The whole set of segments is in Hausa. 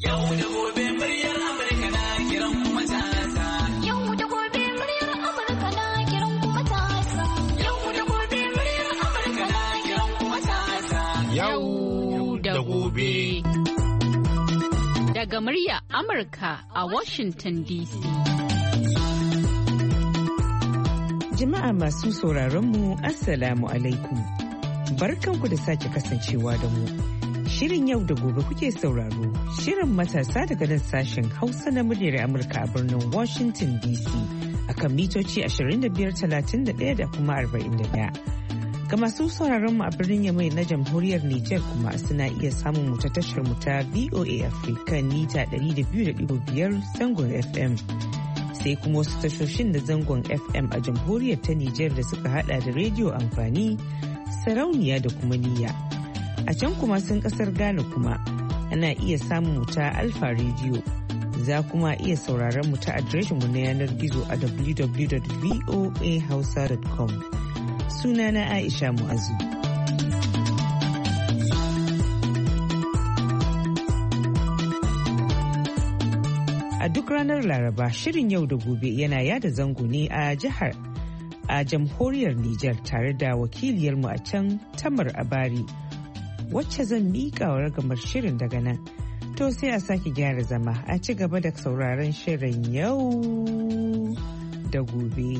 Yau da gobe muryar Amurka na kiran kuma matasa. Yau da gobe muryar Amurka na kiran kuma matasa. Yau da gobe muryar Amurka na kiran kuma matasa. Yau da gobe. Daga muryar Amurka a Washington DC. Jama'a masu sauraronmu, Assalamu alaikum. Barkanku da sake kasancewa da mu. Shirin yau da gobe kuke sauraro. Shirin matasa daga nan sashen Hausa na muryar Amurka a birnin Washington DC akan mitoci 25,31 da kuma 41. Ga masu sauraron mu a birnin Yamai na jamhuriyar Nijar kuma suna iya samun mu ta tashar mu ta VOA Africa mita 200.5 zangon FM. Sai kuma wasu tashoshin da zangon FM a jamhuriyar ta Nijar da suka hada da rediyo amfani, sarauniya da kuma niyya. A can kuma sun kasar Ghana kuma ana iya samun mu ta Alfa Radio. Za kuma iya sauraron mu ta adireshin mu na yanar gizo a www.voahausa.com. Sunana Aisha Mu'azu. A duk ranar Laraba shirin yau da gobe yana yada zango ne a jamhuriyar Nijar tare da wakiliyarmu a can Tamar Abari wacce zan miƙa wa ragamar shirin daga nan. To sai a sake gyara zama a ci gaba da sauraron shirin yau da gobe.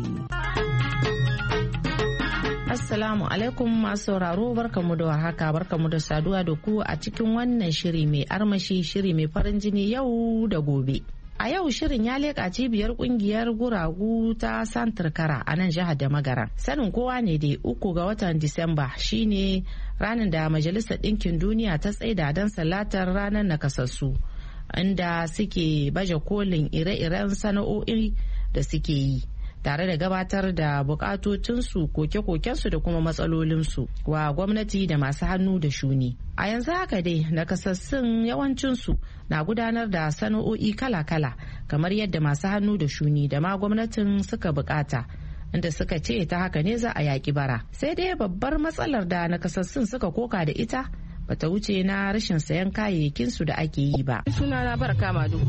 Assalamu alaikum masu sauraro, barkamu da warhaka, barkamu da saduwa da ku a cikin wannan shiri mai armashi, shiri mai farin jini yau da gobe. A yau shirin ya leƙa cibiyar kungiyar guragu ta Santarkara a nan jihar da Magara. Sanin kowa ne da 3 ga watan Disamba shine ranar da Majalisar Ɗinkin Duniya ta tsaida don sallatar ranar nakasassu, inda suke baje kolin ire-iren sana'o'i da suke yi, tare da gabatar da bukatocinsu, koke-kokensu da kuma matsalolinsu wa gwamnati da masu hannu da shuni. A yanzu haka dai nakasassun yawancinsu na gudanar da sana'o'i kala-kala kamar yadda masu hannu da shuni da ma gwamnatin suka bukata, inda suka ce ta haka ne za a yaƙi bara. Sai dai babbar matsalar da nakasassun suka koka da ita bata wuce na rashin sayan kayayyakinsu da ake yi ba. Sunana Baraka Madugu.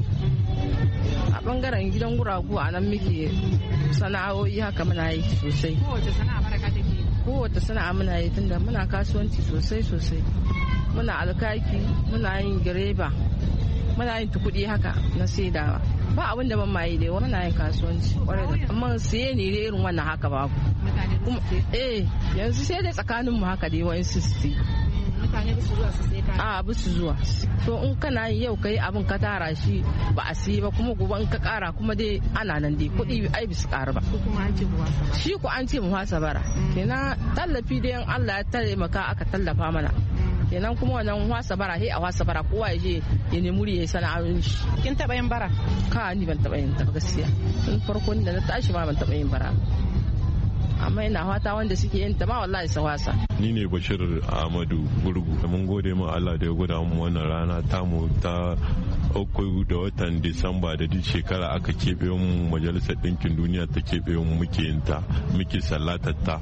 A bangaren gidan guragu a nan muke sana'o'i haka muna yi sosai. Kowace sana'a Baraka take? Kowace sana'a muna yi tunda muna kasuwanci sosai. Muna alkaki, muna yin gireba, muna yin tukudi haka na saidawa. Ba abin da ban ma yi dai, muna yin kasuwanci kwarai da. Amma siye ne dai irin wannan haka babu. Kuma yanzu sai dai tsakanin mu haka dai wa'in sisti. Mutane ba su zuwa su sai kaya? A ba su zuwa. To in kana yi yau kai abin ka tara shi ba a siye ba, kuma gobe in ka kara kuma dai ana nan dai kuɗi ai bisu ƙara ba. Kuma an ce mu wasa bara. Shi ko an ce mu wasa bara. Kenan tallafi dai in Allah ya taimaka aka tallafa mana. Kenan kuma wannan wasa bara a wasa bara kowa ya je ya nemi ya sana'o'in shi. Kin taɓa yin bara? Ka ni ban taɓa yin ta gaskiya. Tun farko da na tashi ma ban taɓa yin bara. Amma ina fata wanda suke yin ta ma wallahi sa wasa. Ni ne Bashir Ahmadu Gurgu. Mun gode ma Allah da ya gwada mu wannan rana tamu ta 3 da watan Disamba da duk shekara aka keɓe mu, Majalisar Ɗinkin Duniya ta keɓe mu, muke yin ta, muke sallatar ta.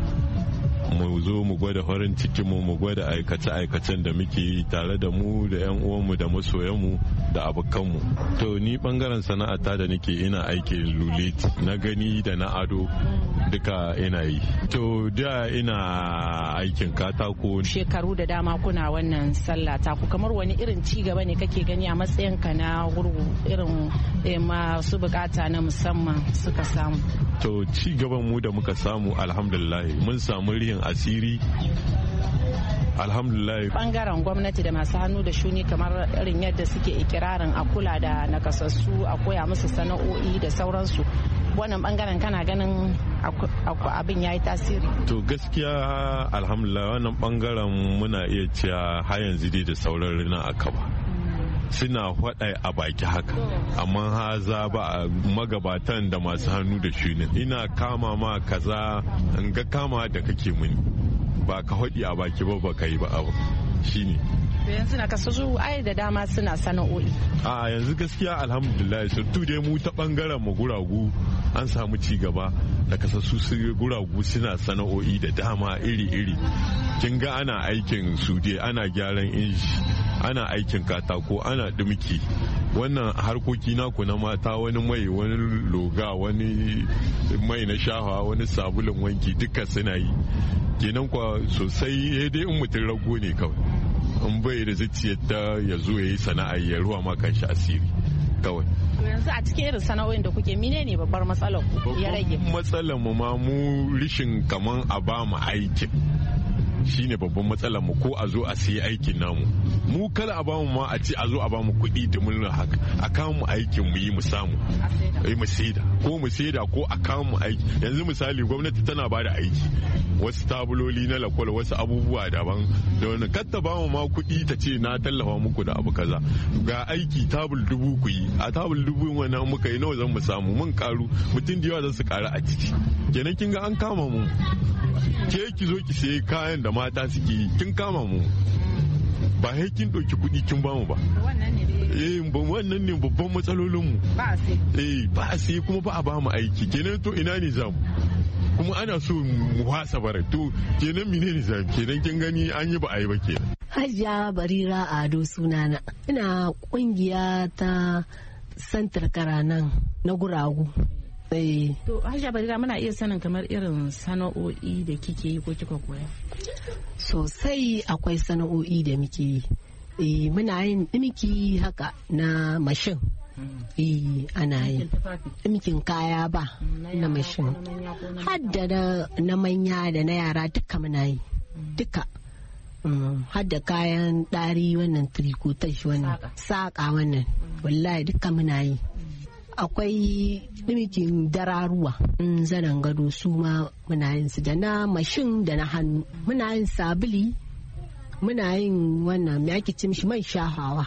Mu zo mu gwada farin cikin mu gwada aikace-aikacen da muke yi tare da mu da 'yan uwanmu da masoyanmu da abokanmu. To ni bangaren sana'ata da nake ina aikin lulit na gani da na ado duka ina yi. To da ina aikin katako. Shekaru da dama kuna wannan sallah ta ku, kamar wani irin ci gaba ne kake gani a matsayin ka na gurgu, irin masu bukata na musamman suka samu? To ci gaban mu da muka samu alhamdulillah, mun samu rihin asiri alhamdulillah. Bangaren gwamnati da masu hannu da shuni kamar irin yadda suke ikirarin a kula da nakasassu, a koya musu sana'o'i da sauransu, wannan bangaren kana ganin abin ya yi tasiri? To gaskiya alhamdulillah wannan bangaren muna iya cewa har yanzu dai da sauran rina a kaba. Suna faɗa a baki haka, amma haza ba magabatan da masu hannu da shuni. Ina kama ma kaza in ga kama da kake muni, ba ka haɗi a baki ba ka yi ba abu shine. Yanzu na kasu ai da dama suna sana'o'i. A yanzu gaskiya alhamdulillah, surtu dai mu ta bangaren mu guragu an samu ci gaba da kasassu su guragu suna sana'o'i da dama iri-iri. Kin ga ana aikin su dai, ana gyaran inji, ana aikin katako, ana dimki, wannan harkoki naku na mata, wani mai, wani loga, wani mai na shafa, wani sabulun wanki, duka suna yi. Kenan kwa sosai dai in mutum rago ne kawai, in bai da zuciyar ta ya zo ya yi sana'a ya ruwa ma kanshi asiri kawai. Yanzu a cikin irin sana'o'in da kuke menene babbar matsalar ku ya rage? Matsalar mu ma mu rishin kaman a ba mu aikin shine babban matsalar mu, ko a zo a sayi aikin namu. Mu kala a bamu ma a ce a zo a bamu kuɗi da mun haka a kawo mu aikin mu yi mu samu mu saida ko a kawo mu aiki. Yanzu misali gwamnati tana ba da aiki, wasu tabuloli na lakwal, wasu abubuwa daban da wani katta bamu ma kuɗi ta ce na tallafa muku da abu kaza, ga aiki tabul 1000 ku yi, a tabul 1000 wannan muka yi nawa zan mu samu, mun karu, mutum da yawa za su karu a ciki. Kenan kin ga an kama mu, ke ki zo ki sayi kayan da mata suke yi, kin kama mu, ba sai kin ɗauki kuɗi kin bamu ba. Wannan ne babban matsalolin mu. Ba a sai kuma ba a bamu aiki, kenan to ina ne zamu, kuma ana so mu wasa bara, to kenan mine ne zamu, kenan kin gani an yi ba a yi ba kenan. Hajiya Barira Ado sunana, ina kungiya ta santar karanan na guragu. To Hajiya Barira, muna iya sanin kamar irin sana'o'i da kike yi ko kika koya? Sosai akwai sana'o'i da muke yi. Muna yin ɗinki haka na mashin. Ana yi ɗinkin kaya ba na mashin. Hadda na manya da na yara duka muna yi. Duka. Hadda kayan ɗari wannan trikotash wannan saƙa wannan. Wallahi duka muna yi. Akwai ɗimikin dararuwa, zanen gado su ma muna yin su, da na mashin da na hannu. Muna yin sabili, muna yin wannan me ake ce mishi man shahawa.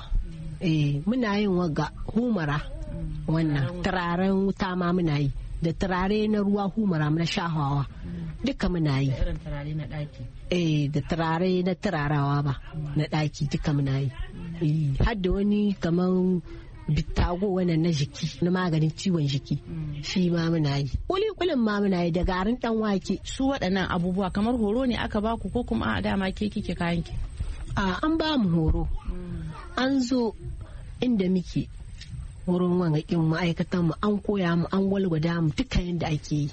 Muna yin waga humara, wannan turaren wuta ma muna yi, da turare na ruwa humara na shahawa duka muna yi. Irin turare na ɗaki? Da turare na turarawa ba na ɗaki duka muna yi. Har da wani kaman bittago wannan na jiki, na maganin ciwon jiki, shi ma muna yi. Kulikulin ma muna yi, da garin dan wake. Su waɗannan abubuwa kamar horo ne aka baku ko kuma a dama ke kike kayan ki? An ba mu horo, an zo inda muke wurin wangakin ma'aikatan mu, an koya mu, an walgwada mu duka yadda ake yi.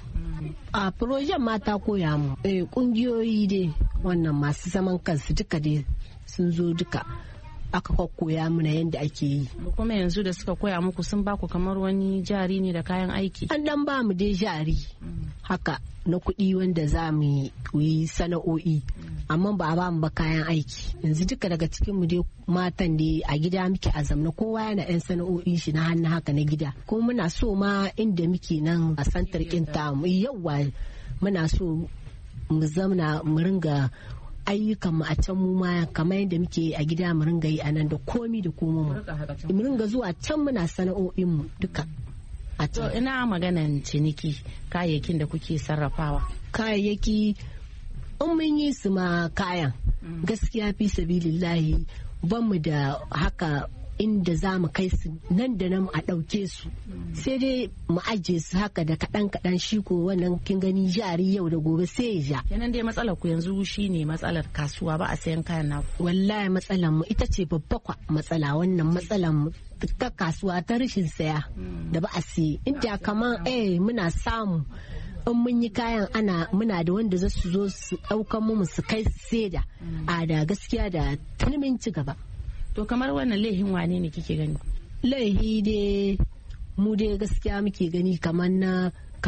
A projen mata koya mu, kungiyoyi dai wannan masu zaman kansu duka dai sun zo duka aka koya mana yadda ake yi. Kuma yanzu da suka koya muku sun baku kamar wani jari ne da kayan aiki? An dan ba mu dai jari haka na kuɗi wanda za mu yi sana'o'i, amma ba a ba mu ba kayan aiki. Yanzu duka daga cikin mu dai matan dai a gida muke azamna, kowa yana yan sana'o'in shi na hannu haka na gida. Kuma muna so ma inda muke nan a santar kinta mu yawa, muna so mu zamna mu ringa ayyukan mu a can mu ma kamar yadda muke a gida mu ringa yi a nan, da komi da komo mu ringa zuwa can muna sana'o'in mu duka a can. Ina maganan ciniki kayayyakin da kuke sarrafawa? Kayayyaki in mun yi su ma kayan gaskiya fi sabilillahi ban mu da haka inda za mu kai su nan da nan a ɗauke su, sai dai mu ajiye su haka da kaɗan shi ko wannan kin gani jari yau da gobe sai ya ja. Kenan dai matsalar ku yanzu shine matsalar kasuwa, ba a sayan kayan naku? Wallahi matsalar mu ita ce babba matsala, wannan matsalar mu ta kasuwa ta rashin saya da ba a siye. Inda kaman muna samu in mun yi kayan muna da wanda za su zo su ɗaukan mu su kai su saida, a da gaskiya da tuni ci gaba. To kamar wannan laihin wane ne kike gani? Laihi dai mu dai gaskiya muke gani kamar na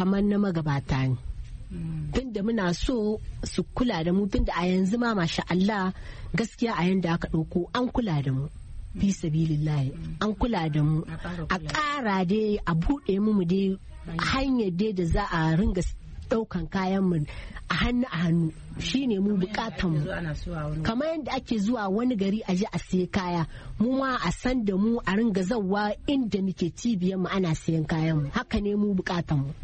magabata ne. Tunda muna so su kula da mu, tunda a yanzu ma masha Allah gaskiya a yanda aka ɗauko an kula da mu. Fi sabilillahi an kula da mu, a ƙara dai a buɗe mu dai hanyar dai da za a ringa ɗaukan kayan mu a hannu shine mu bukatan mu, kamar yadda ake zuwa wani gari a je a siya kaya, mu ma a san da mu a ringa zawa inda muke cibiyar mu ana siyan kayan mu, haka ne mu bukatan mu.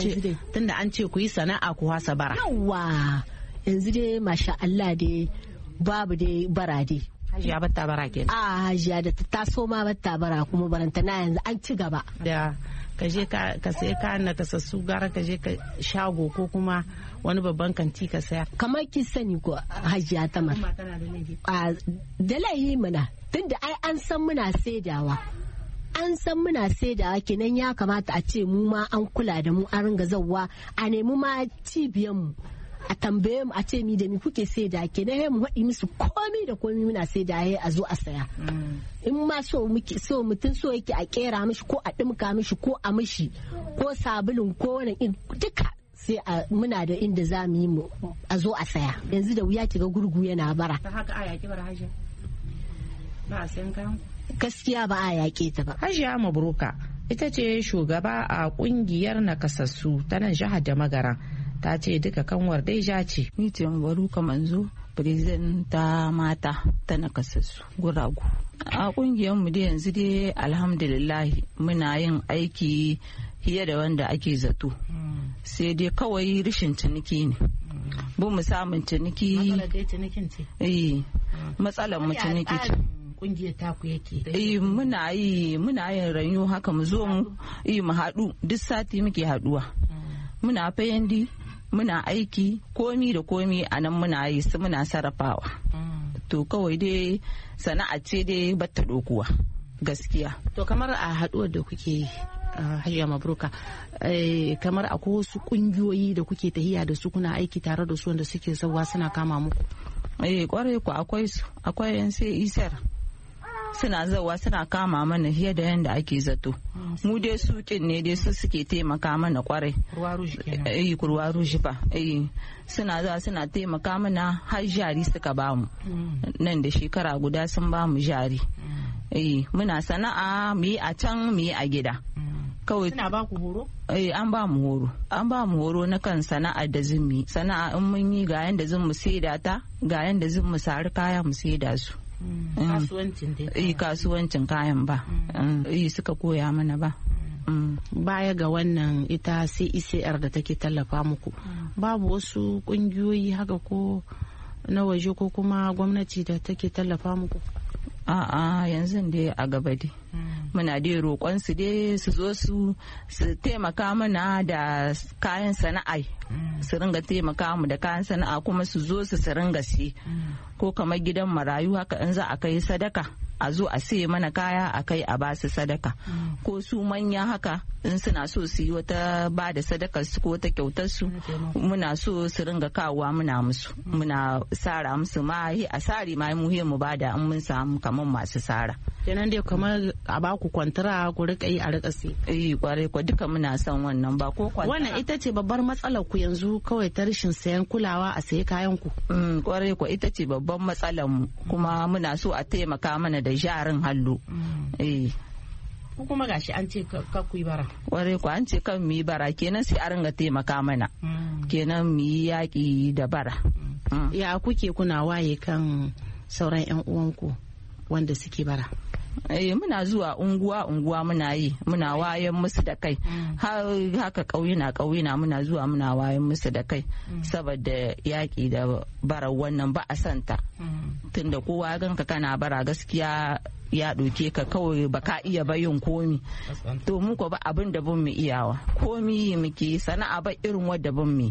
Tunda an ce ku yi sana'a ku hasa bara. Yawa yanzu dai masha Allah dai babu dai bara dai. Hajiya batta bara kenan? Hajiya da ta taso ma batta bara, kuma baranta na yanzu an ci gaba. Da ka je ka sai kayan na kasassu gara ka je ka shago ko kuma wani babban kanti ka saya. Kamar kin sani ko Hajiya Tamar, da laihi mana tunda ai an san muna saidawa kenan ya kamata a ce mu ma an kula da mu an ringa zawwa a nemi ma cibiyan mu a tambaye mu a ce mi da mi kuke saida kenan mu haɗi musu komi da komi muna saida a zo a saya in ma so mutum so yake a kera mishi ko a dimka mishi ko a mishi ko sabulun ko wani duka sai muna da inda za mu yi a zo a saya. Yanzu da wuya kiga gurgu yana bara. Ta haka a yaƙi bara Hajiya? Ba a sayan kayan? Gaskiya ba a yaƙe ta ba. Hajiya Mabruka ita ce shugaba a ƙungiyar nakasassu ta nan jihar da Magara. Ta ce duka kanwar dai ja ce. Ni ce Mabruka Manzo, president ta mata ta nakasassu guragu. A ƙungiyar mu dai yanzu dai alhamdulillah muna yin aiki fiye da wanda ake zato. Sai dai kawai rashin ciniki ne. Bu mu samun ciniki. Matsalar mu ciniki ce. Kungiyar taku yake. Muna yin ranyu haka mu zo mu haɗu duk sati muke haɗuwa. Muna fayandi muna aiki komi da komi a nan muna yi su muna sarrafawa. To kawai dai sana'a ce dai batta dokuwa gaskiya. To kamar a haɗuwar da kuke yi Hajiya Mabruka, kamar akwai wasu kungiyoyi da kuke tahiya da su kuna aiki tare da su wanda suke zauwa suna kama muku? Kwarai ku akwai su, akwai yan sai isar suna zauwa suna kama mana fiye da yanda ake zato. Mu dai sukin ne dai su suke taimaka mana kwarai. Kurwa ruji ba. Suna zuwa suna taimaka mana har jari suka bamu. Nan da shekara guda sun bamu jari. Muna sana'a mu yi a can mu yi a gida. Kawai suna ba ku horo? An ba mu horo na kan sana'ar da zummi. Sana'a in mun yi ga yanda zan mu saida ta, ga yanda zan mu sari kaya mu saida su. Kasuwancin kayan ba. Suka koya mana ba. Baya ga wannan ita CICR da take tallafa muku, babu wasu kungiyoyi haka ko na waje ko kuma gwamnati da take tallafa muku? A'a yanzu dai a gaba dai muna dai roƙon su dai su zo su taimaka mana da kayan sana'a, su ringa taimaka mu da kayan sana'a kuma su zo su ringa si ko kamar gidan marayu haka in za a kai sadaka a zo a sai mana kaya a kai a ba su sadaka, ko su manya haka in suna so su yi wata ba da sadakar su ko wata kyautar su muna so su ringa kawowa muna musu, muna sara musu ma a sari ma mu ba da in mun samu kamar masu sara. Kenan dai kamar a ba ku kwantara ku rika yi a rika sai. Kwarai ko duka muna son wannan ba ko kwantara. Wannan ita ce babbar matsalar ku yanzu kawai ta rashin sayan kulawa a sayi kayan ku. Kwarai ko ita ce babban matsalar mu, kuma muna so a taimaka mana da jarin hallo. Ko kuma gashi an ce ka ku yi bara. Kwarai ko an ce kan mu yi bara, kenan sai a ringa taimaka mana. Kenan mu yi yaƙi da bara. Ya kuke kuna waye kan sauran 'yan uwanku wanda suke bara? Muna zuwa unguwa muna yi, muna wayan musu da kai, haka ƙauyuna muna zuwa muna wayan musu da kai, saboda yaƙi da bara wannan ba a santa, tunda kowa ganka kana bara gaskiya ya ɗauke ka kawai baka iya bayin komi. To mu ko ba abin da bin mu iyawa, komi muke sana'a ba irin wadda bin mu.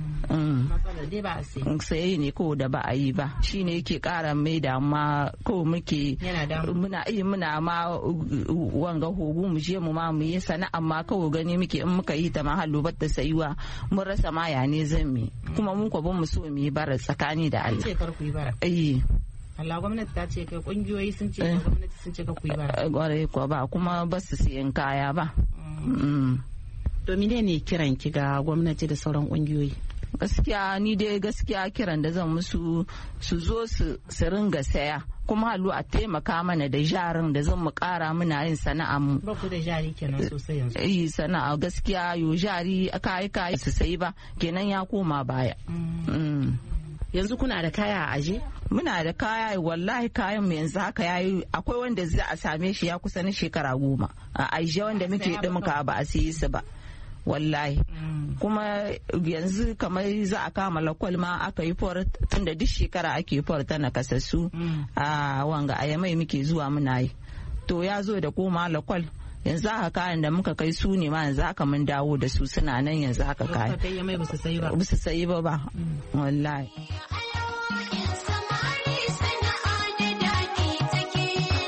Sai ne ko da ba a yi ba, shine yake ƙara mai da ma ko muke muna ma wanga hogu mu je mu ma mu yi sana'a ma kawai gani muke in muka yi ta ma hallo ba ta sayuwa mun rasa ma ya ne zan mi, kuma mun ko ban mu so mu yi bara tsakani da Allah. Ce kar ku yi bara. Allah gwamnati ta ce kai, kungiyoyi sun ce gwamnati sun ce ka ku yi bara. Gware ko ba kuma ba su siyan kaya ba. To ne kiran ki ga gwamnati da sauran kungiyoyi? Gaskiya ni dai gaskiya kiran da zan musu su zo su ringa saya, kuma halu a taimaka mana da jarin da zan mu kara muna yin sana'a mu. Ba ku da jari kenan sosai yanzu? Sana'a gaskiya yo jari kai su sayi ba, kenan ya koma baya. Yanzu kuna da kaya a aje? Muna da kaya, wallahi kayan mu yanzu haka yayi, akwai wanda za a same shi ya kusa na shekara 10 a aje wanda muke dimka ba a siyi su ba wallahi. Kuma yanzu kamar za a kama lakwal ma aka yi for, tunda duk shekara ake for ta nakasassu a wanga a Yamai muke zuwa muna yi. To ya zo da koma lakwal, yanzu haka kayan da muka kai su ne ma yanzu haka mun dawo da su suna nan yanzu haka kayan. Ba su sayi ba wallahi.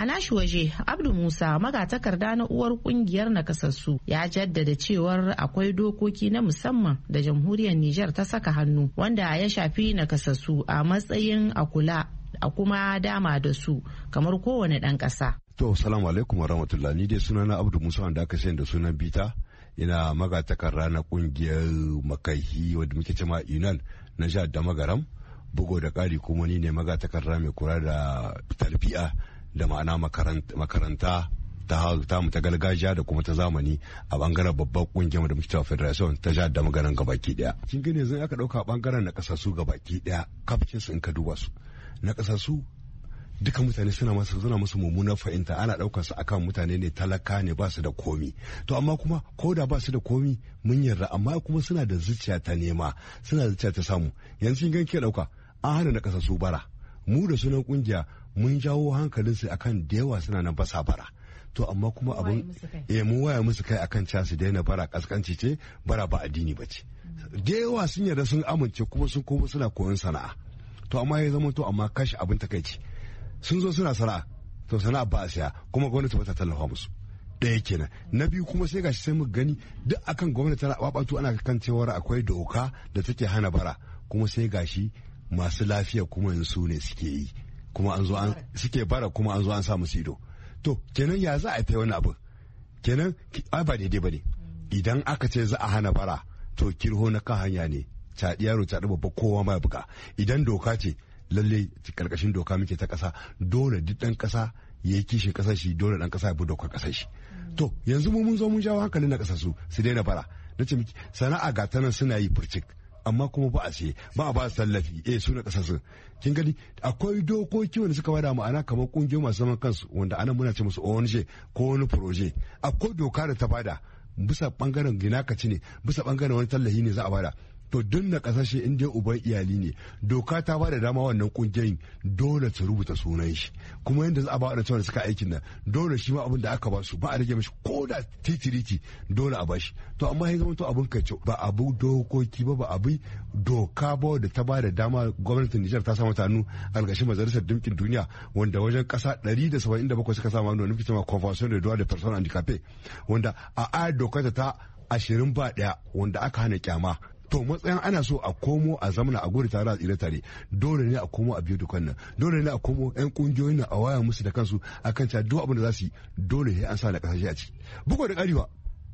A nashi waje Abdu Musa magatakarda na uwar kungiyar nakasassu ya jaddada cewar akwai dokoki na musamman da jamhuriyar Nijar ta saka hannu wanda ya shafi nakasassu a matsayin a kula a kuma dama da su kamar kowane ɗan ƙasa. To salamu alaikum wa rahmatullah, ni dai sunana Abdu Musa wanda aka sayar da sunan Bita, ina magatakarda na kungiyar makaihi wadda muke cema Yunan na jihar da Magaram, bugo da ƙari kuma ni ne magatakarda mai kula da tarbiya da ma'ana makaranta ta mu ta gargajiya da kuma ta zamani a bangaren babban kungiyar da muke cewa federation ta jihar da Magaram gabaki daya. Kin gane yanzu aka dauka bangaren na kasasu gabaki daya kafin su in ka duba su na kasasu duka mutane suna musu mummunar fahimta, ana daukar su akan mutane ne talaka ne ba su da komi. To amma kuma ko da ba su da komi mun yarda, amma kuma suna da zuciya ta nema, suna da zuciya ta samu. Yanzu kin ke dauka an hana na kasasu bara, mu da sunan kungiya mun jawo hankalin su akan da yawa suna nan basa bara. To amma kuma abun mun waya musu kai akan cewa su daina bara, kaskanci ce, bara ba addini ba ce. Da yawa sun yarda sun amince kuma sun koma suna koyon sana'a. To amma ya zama to amma kashi abin takaici sun zo suna sana'a, to sana'a ba a siya kuma gwamnati ba ta tallafa musu. Ɗaya kenan. Na biyu kuma sai gashi sai mu gani duk akan gwamnati tana babatu ana kan cewar akwai doka da take hana bara, kuma sai gashi masu lafiya kuma yanzu ne suke yi, kuma an zo an suke bara kuma an zo an sa musu ido. To kenan ya za a yi wani abu? Kenan ba daidai ba ne. Idan aka ce za a hana bara to kirho na kan hanya ne, caɗi yaro caɗi babba kowa ma buga. Idan doka ce lalle karkashin doka muke ta ƙasa, dole duk ɗan ƙasa ya yi kishin ƙasar shi, dole ɗan ƙasa ya bi dokar ƙasar shi. To yanzu mun zo mun jawo hankalin na ƙasar su daina bara. Na ce miki sana'a ga ta nan suna yi furcik, amma kuma ba a ce ba a ba su tallafi su na ƙasar su. Kin gani akwai dokoki wanda suka bada ma'ana kamar ƙungiyoyi masu zaman kansu wanda anan muna ce musu ONG ko wani proje. Akwai doka da ta bada bisa bangaren ginakaci ne, bisa bangaren wani tallafi ne za a bada. To duk na kasashe in dai uban iyali ne, doka ta ba da dama wannan kungiyoyin dole su rubuta sunan shi, kuma yadda za a ba da cewa suka aikin nan dole shi ma abin da aka ba su ba a rage mashi ko da titiriti dole a bashi. To amma ya zama to abin kai ba abu dokoki ba abu doka ba da ta ba da dama. Gwamnatin Nijar ta samu hannu a ƙarƙashin majalisar dinkin duniya wanda wajen ƙasa 177 suka samu hannu wanda muke cewa Convention des droits des personnes handicapées, wanda a ayar dokar ta 21 wanda aka hana kyama. To matsayin ana so a komo a zamana a gudu tare a tsire tare, dole ne a komo a biyu dukan nan, dole ne a komo yan kungiyoyin nan a waya musu da kansu akan cewa duk abin da za su yi dole sai an sa na kasashe a ciki. Bugu da ƙarewa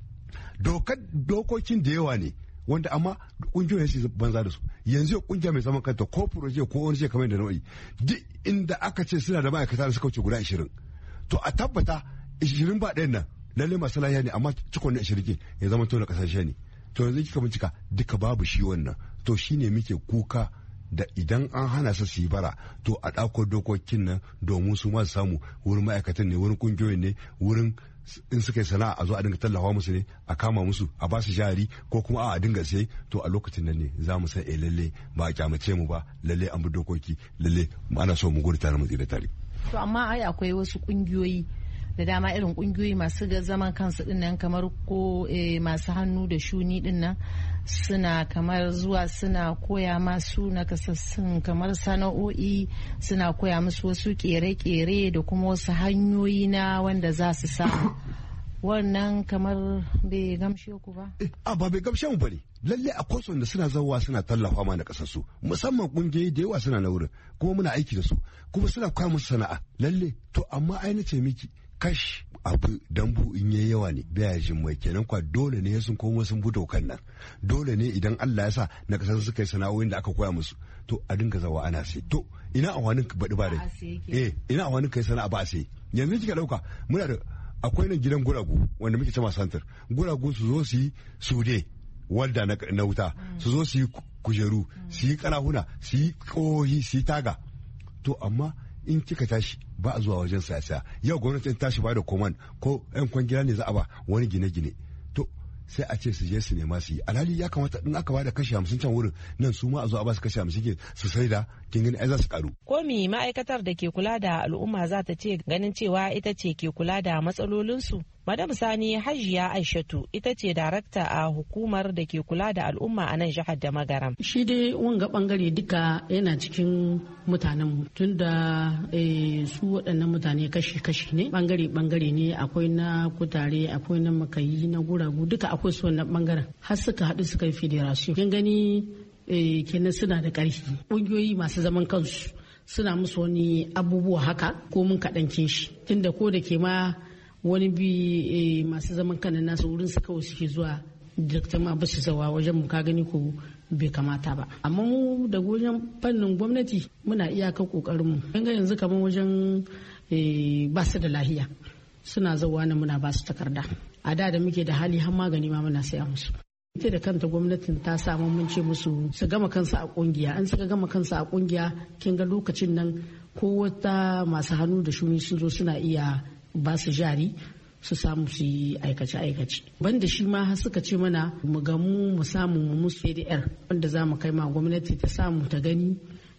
dokokin da yawa ne wanda amma kungiyoyin su banza da su. Yanzu kungiya mai zaman kanta ko proje ko wani kamar da nau'i duk inda aka ce suna da ma'aikata da suka wuce guda 20, to a tabbata 20 ba ɗayan nan lalle masu lahiya ne, amma cikon na 20 ya zama to na kasashe ne. To yanzu kika bincika duka babu shi wannan, to shine muke kuka da idan an hana su yi bara to a ɗauko dokokin nan domin su ma samu wurin ma'aikatan ne, wurin kungiyoyin ne, wurin in suka yi sana'a a zo a dinga tallafa musu ne, a kama musu a ba su jari ko kuma a dinga sai. To a lokacin nan ne za mu san lalle ba a kyamace mu ba, lalle an bi dokoki, lalle ana so mu gudu tare mu tsira tare. To amma ai akwai wasu kungiyoyi da dama irin kungiyoyi masu zaman kansu dinnan kamar ko masu hannu da shuni dinnan suna kamar zuwa suna koya masu nakasassun kamar sana'o'i, suna koya musu wasu kere-kere da kuma wasu hanyoyi na wanda za su samu. Wannan kamar bai gamshe ku ba? Ba bai gamshe mu bane. Lalle a kwaso da suna zawa suna tallafa ma na kasassu, musamman kungiyoyi da yawa suna na wurin kuma muna aiki da su kuma suna koya musu sana'a. Lalle to amma ai nace miki kash abu dambu in yayi yawa ne baya jin mai, kenan kwa dole ne sun komo sun bi dokan nan. Dole ne idan Allah ya sa na kasar suka yi sana'o'in da aka koya musu to a dinga zawa ana sai. To ina amfanin baɗi ba dai ina amfanin kai sana'a ba a sai. Yanzu kika dauka muna da akwai nan gidan guragu wanda muke cewa santar guragu su zo su yi sude walda na wuta, su zo su yi kujeru, su yi karahuna, su yi kohi, su yi taga. To amma in kika tashi ba a zuwa wajen saya yau gwamnatin tashi ba da koman ko yan kwangila ne za a ba wani gine-gine, to sai a ce su je su nema su yi. Alhali ya kamata in aka ba da kashi 50 can wurin nan su ma a zo a ba su kashi 50 su sai da kin gani ai za su karu. Ko mi ma'aikatar da ke kula da al'umma za ta ce ganin cewa ita ce ke kula da matsalolinsu? Madam Sani Hajiya Aishatu ita ce darakta a hukumar da ke kula da al'umma a nan jihar da Magaram. Shi dai wanga bangare duka yana cikin mutanen tunda su waɗannan mutane kashi-kashi ne, bangare ne, akwai na kutare, akwai na makayi, na guragu, duka akwai su wannan bangaren har suka haɗu suka yi federation. Kin gani kenan suna da ƙarfi. Ƙungiyoyi masu zaman kansu suna musu wani abubuwa haka ko mun kaɗance shi tunda ko da ke ma wani bi masu zaman kanan nasu wurin su kawai suke zuwa direkta ma ba su zawa wajen mu ka gani ko bai kamata ba. Amma mu da wajen fannin gwamnati muna iyakar kokarin mu. Ga yanzu kamar wajen ba su da lahiya suna zawa na muna ba su takarda. A da muke da hali har magani ma muna saya musu. Ita da kanta gwamnatin ta samu mun ce musu su gama kansu a kungiya. An suka gama kansu a kungiya kin ga lokacin nan ko wata masu hannu da shuni sun zo suna iya ba su jari su samu su yi aikace-aikace. Banda shi ma suka ce mana mu gamu mu samu mu musu ADR wanda za mu kai ma gwamnati ta samu ta gani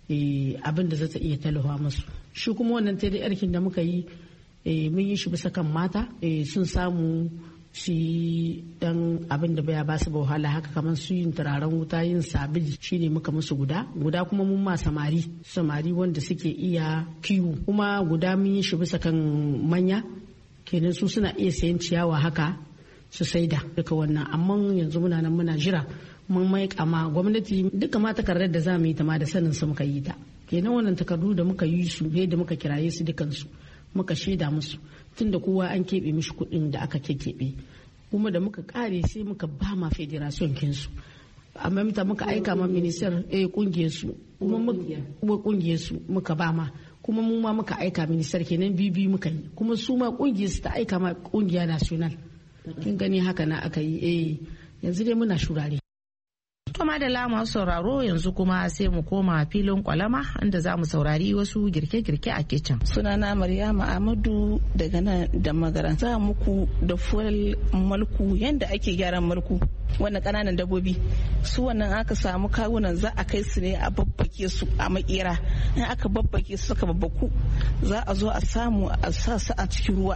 abin da za ta iya talawa musu. Shi kuma wannan ADR kin da muka yi mun yi shi bisa kan mata sun samu su yi dan abin da baya ba su wahala haka kamar su yin turaren wuta, yin sabili shine muka musu guda kuma mun ma samari wanda suke iya kiwo, kuma guda mun yi shi bisa kan manya kenan su suna iya sayan ciyawa haka su saida duka wannan. Amma yanzu muna nan muna jira mun mai kama gwamnati duka ma takardar da za mu yi ta ma da sanin su muka yi ta kenan. Wannan takardu da muka yi su da muka kiraye su dukansu muka shaida musu tunda kowa an keɓe mishi kuɗin da aka keɓe, kuma da muka ƙare sai muka ba ma federation kinsu, amma muka aika ma minister kungiyar su kuma kungiyar su muka ba ma, kuma mu ma muka aika minister kenan bibi muka yi, kuma su ma kungiyar su ta aika ma kungiya national. Kin gani haka na aka yi yanzu dai muna shurare. To madalla masu sauraro yanzu kuma sai mu koma filin kwalama inda za mu saurari wasu girke-girke a kicin. Sunana Maryama Ahmadu daga nan da Magaran. Za muku da fuel malku yanda ake gyaran malku. Wannan kananan dabbobi su wannan aka samu kawunan za a kai su ne a babbake su a makera. In aka babbake su suka babbaku za a zo a samu a sa su a cikin ruwa.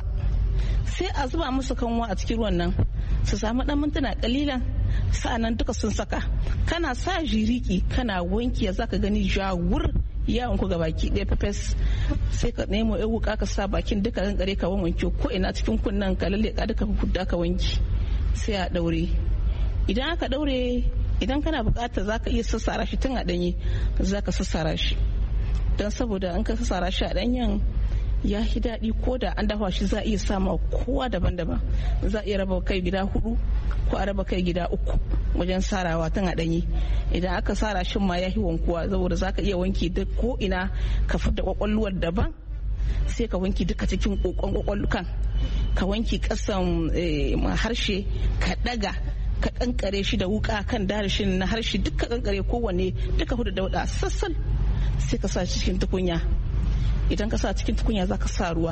Sai a zuba musu kanwa a cikin ruwan nan su samu dan mintuna kalilan, sa'annan duka sun saka. Kana sa jiriki kana wanki zaka gani jawur yawon ku gabaki ɗaya pepes, sai ka nemo yan wuka ka sa bakin duka kankare ka wanke ko ina cikin kunnan ka lalle ka duka kudda ka wanki, sai a daure. Idan aka daure, idan kana bukata zaka iya sassara shi tun a danye, zaka sassara shi don saboda in ka sassara shi a danyen ya fi daɗi. Ko da an dafa shi za a iya sama kowa daban-daban, za a iya raba kai gida 4 ko a raba kai gida 3 wajen sarawa tun a ɗanyi. Idan aka sara shi ma ya fi wankuwa saboda za ka iya wanki duk ko ina ka fita kwakwalwar daban, sai ka wanki duka cikin kokon kwakwallukan, ka wanki kasan harshe ka daga ka kankare shi da wuka kan darishin na harshe duka kankare kowanne duka hudu da wada sassan, sai ka sa cikin tukunya. Idan ka sa cikin tukunya za ka sa ruwa,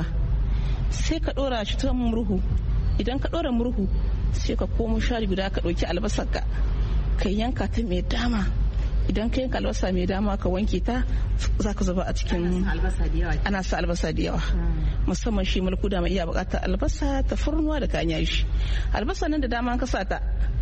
sai ka dora shi ta murhu. Idan ka dora murhu sai ka komo shari guda ka dauki albasar ka yanka ta mai dama. Idan ka yanka albasa mai dama ka wanke ta, za ka zuba a cikin ana sa albasa da yawa musamman shi mulku da mai iya bukatar albasa, tafarnuwa da kayan yashi. Albasa nan da dama ka sa ta,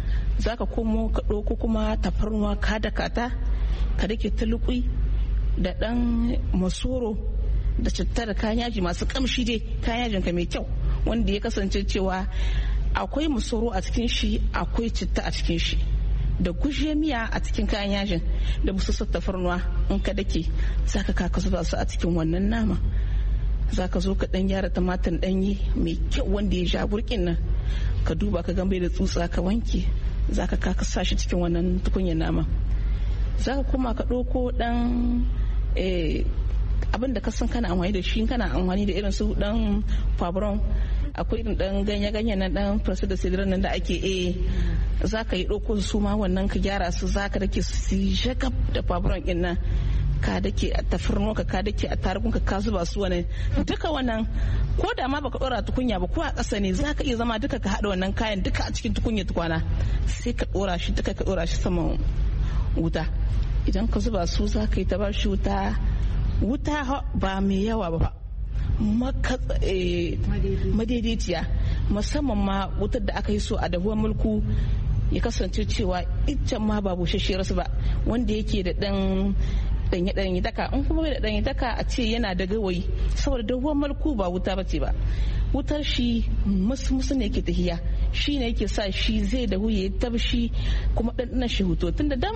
za ka komo ka ɗauko kuma tafarnuwa ka daka ta, ka dake ta lukui da ɗan masoro da citta da kayan yaji masu kamshi dai, kayan yajin ka mai kyau wanda ya kasance cewa akwai masoro a cikin shi, akwai citta a cikin shi, da gushe miya a cikin kayan yajin da busassar tafarnuwa. In ka dake zaka kaka zuba su a cikin wannan nama. Zaka zo ka dan gyara tumatir danyi mai kyau wanda ya sha burkin nan, ka duba ka gambe da tsutsa ka wanke, zaka kaka sa shi cikin wannan tukunyar nama. Zaka kuma ka ɗauko dan abin da ka san kana amfani da shi, kana amfani da irin su dan fabron, akwai irin dan ganye na dan farsu da sidiran nan da ake za ka yi ɗauko su ma wannan ka gyara su, za ka dake su shakaf da fabron ɗin nan, ka dake a tafarno ka dake a tarugun ka zuba su wannan duka. Wannan ko da ma baka ɗora tukunya ba ko a ƙasa ne za ka iya zama duka ka haɗa wannan kayan duka a cikin tukunya tukwana, sai ka ɗora shi duka, ka ɗora shi saman wuta. Idan ka zuba su za ka yi ta ba shi wuta ba mai yawa ba, madaidaiciya, musamman ma wutar da aka yi so a dahuwar mulku ya kasance cewa iccen ma ba bushasshiyar su ba, wanda yake da dan danye daka. In kuma bai da danye daka a ce yana da gawayi, saboda dahuwar mulku ba wuta bace ba, wutar shi musu ne yake tahiya, shi ne yake sa shi zai dahu ya tabshi kuma ɗanɗanon shi huto. Tunda dan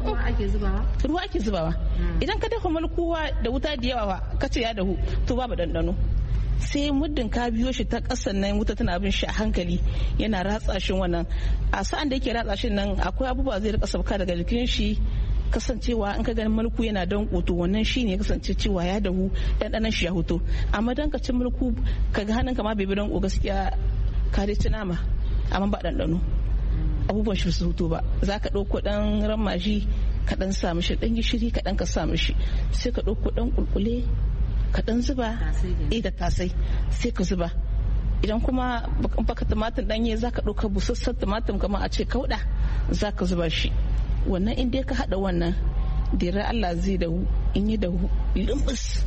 ruwa ake zubawa idan ka dafa mulkuwa da wuta da yawa ka ce ya dahu to babu ɗanɗano. Sai muddin ka biyo shi ta ƙasan nan wuta tana bin shi a hankali yana ratsa shi, wannan a sa'an da yake ratsa shi nan akwai abubuwa zai rika sauka daga jikin shi, kasancewa in ka ganin mulku yana dan koto wannan shine kasance cewa ya dahu ɗanɗanon shi ya hoto. Amma dan ka ci mulku ka ga hannunka ma bai bi dan gaskiya ka dai ci nama amma ba ɗanɗano, abubuwan shi su hoto ba. Za ka ɗauko ɗan ramaji ka ɗan sa mishi, ɗan gishiri ka ɗan ka sa mishi, sai ka ɗauko ɗan kulkule ka ɗan zuba da tasai sai ka zuba. Idan kuma baka tumatir ɗanye za ka ɗauka busassan tumatir kamar a ce kauɗa za ka zuba shi. Wannan in dai ka haɗa wannan da Allah zai dahu, in yi dahu lumbus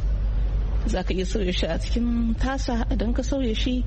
za ka iya sauya shi a cikin tasa. Idan ka sauya shi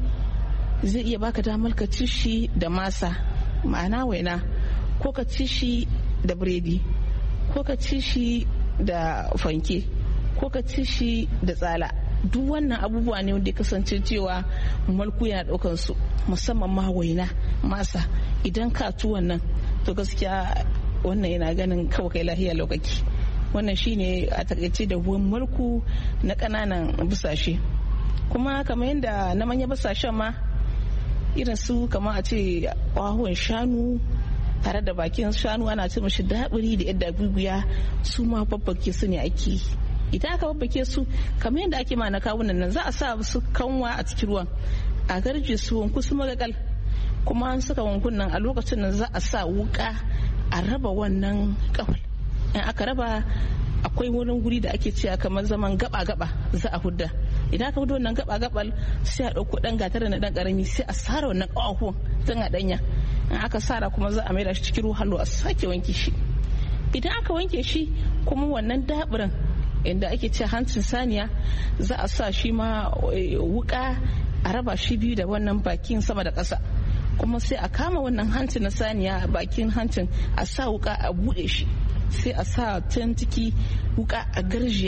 zai iya baka damar ka ci shi da masa, ma'ana waina, ko ka ci shi da biredi, ko ka ci shi da fanke, ko ka ci shi da tsala. Duk wannan abubuwa ne wanda ya kasance cewa mulku yana ɗaukan su, musamman ma waina, masa. Idan ka ci wannan to gaskiya wannan yana ganin kawai kai lahiya lokaci. Wannan shine a takaice da ruwan mulku na ƙananan busashe. Kuma kamar yadda na manyan busashen ma irin su kamar a ce ƙwahuwan shanu tare da bakin shanu ana ce mashi daɓiri da yadda guguya, su ma babbake su ne ake. Idan aka babbake su kamar yadda ake ma na kawunan nan, za a sa su kanwa a cikin ruwan a garje su wanku su magagal. Kuma an saka wankun nan a lokacin nan za a sa wuka a raba wannan kawal. In aka raba akwai wani guri da ake cewa kamar zaman gaba-gaba za a hudda. Idan aka hudu wannan gaba-gabal sai a ɗauko ɗan gatar na ɗan ƙarami sai a sara wannan ƙawahuwan tun a ɗanya. In aka sara kuma za a maida shi cikin ruwan hallo a sake wanke shi. Idan aka wanke shi kuma wannan dabirin inda ake cewa hancin saniya za a sa shi ma wuka a raba shi biyu da wannan bakin sama da ƙasa. Kuma sai a kama wannan hancin na saniya, bakin hancin a sa wuka a buɗe shi, sai a sa can ciki wuka a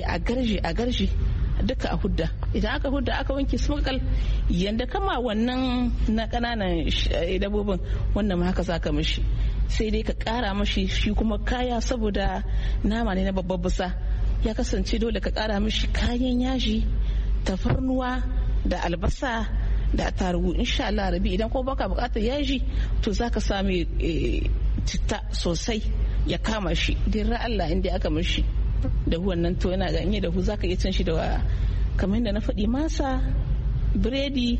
garje duka a hudda. Idan aka hudda aka wanke su makal yanda kama wannan na ƙananan dabbobin wannan ma haka za ka mishi, sai dai ka ƙara mashi shi kuma kaya, saboda nama ne na babbar busa ya kasance dole ka ƙara mishi kayan yaji, tafarnuwa da albasa da tarugu. Insha Allah rabi idan ko baka bukatar yaji to zaka sami citta sosai ya kama shi. Dirra Allah inda aka mishi da wannan to yana ganye da hu zaka iya cin shi da kamar yadda na faɗi masa, biredi,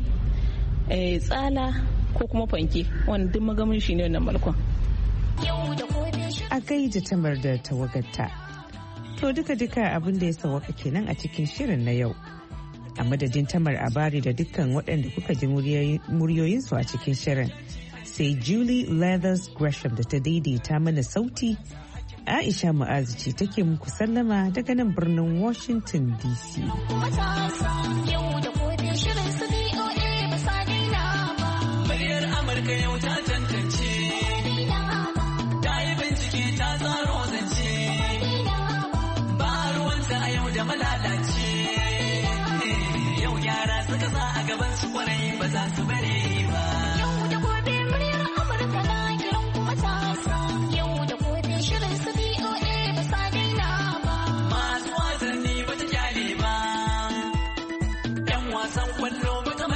tsala ko kuma fanke, wanda duk magamin shi ne wannan malkon. A gaida Tamar da tawagarta. To duka abin da ya sawaka kenan a cikin shirin na yau. A madadin Tamar Abari da dukkan waɗanda kuka ji muryoyinsu a cikin shirin, sai Julie Leathers Gresham da ta daidaita mana sauti, Aisha Mu'azu ce take muku sallama daga nan birnin Washington DC. Muryar Amurka yau ta tantance, ta yi bincike ta tsaro zance, ba ruwanta a yau da malalace. Yau yara suka sa a gaban su kwarai ba za su bare ba.